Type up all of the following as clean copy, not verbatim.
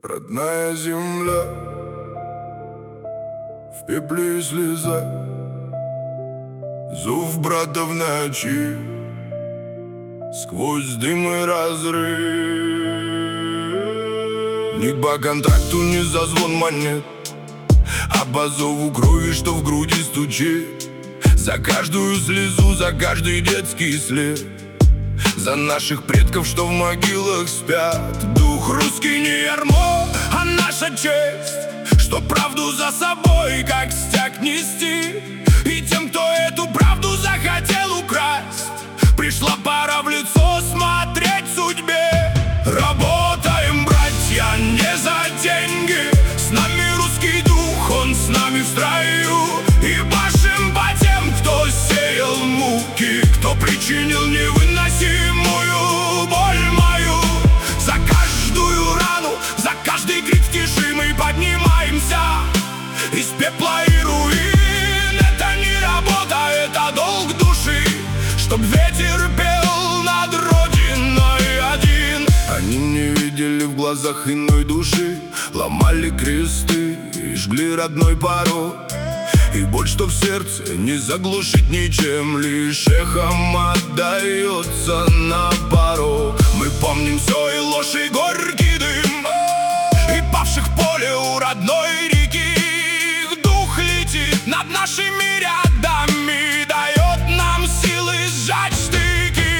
Родная земля в пепле и слезах, зов брата в ночи, сквозь дым и разрыв. Ни по контракту, ни за звон монет, а по зову крови, что в груди стучит. За каждую слезу, за каждый детский след, за наших предков, что в могилах спят. Дух русский не ярмо, а наша честь, что правду за собой, как стяг, нести. И тем, кто эту правду захотел украсть, пришла пора в лицо смотреть судьбе. Работаем, братья, не за деньги, с нами русский дух, он с нами в строю. И башим по тем, кто сеял муки, кто причинил невыносимую боль мою. За каждую рану, за каждый крик в тиши мы поднимаемся из пепла и руин. Это не работа, это долг души, чтоб ветер пел над родиной один. Они не видели в глазах иной души, ломали кресты и жгли родной порог. И боль, что в сердце, не заглушить ничем, лишь эхом отдается на пару. Мы помним все, и ложь, и горький дым, и павших в поле у родной реки. Их дух летит над нашими рядами, дает нам силы сжать штыки.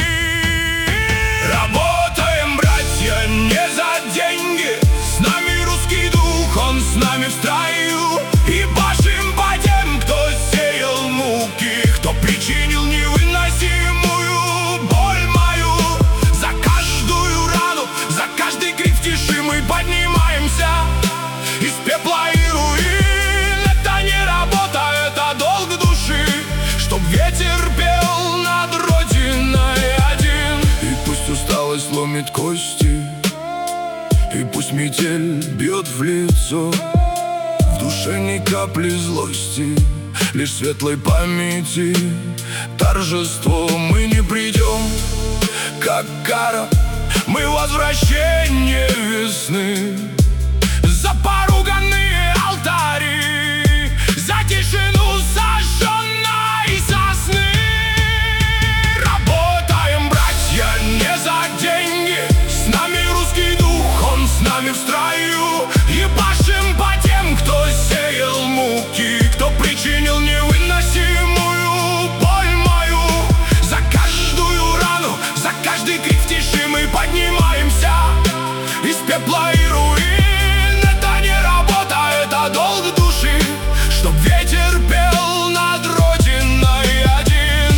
Работаем, братья, не за деньги, с нами русский дух, он с нами в строю. И башим по тем, кто сеял муки, кто причинил невыносимую боль мою. За каждую рану, за каждый крик в тиши мы поднимаемся из пепла и руин. Это не работа, это долг души, чтоб ветер пел над родиной один. И пусть усталость ломит кости, и пусть метель бьет в лицо, в душе ни капли злости, лишь светлой памяти торжество. Мы не придем, как кара, мы возвращение весны. За поруганные алтари, за тишину сожженной сосны. Работаем, братья, не за деньги, с нами русский дух, он с нами в строю. И башим по тем, кто сеял муки, кто причинил невыносимую боль мою. За каждую рану, за каждый крик в тиши мы поднимаемся из пепла и руин. Это не работа, это долг души, чтоб ветер пел над родиной один.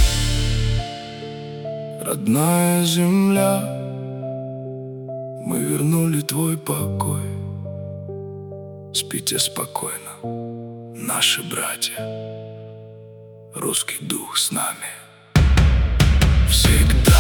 Родная земля, мы вернули твой покой. Спите спокойно, наши братья, русский дух с нами всегда.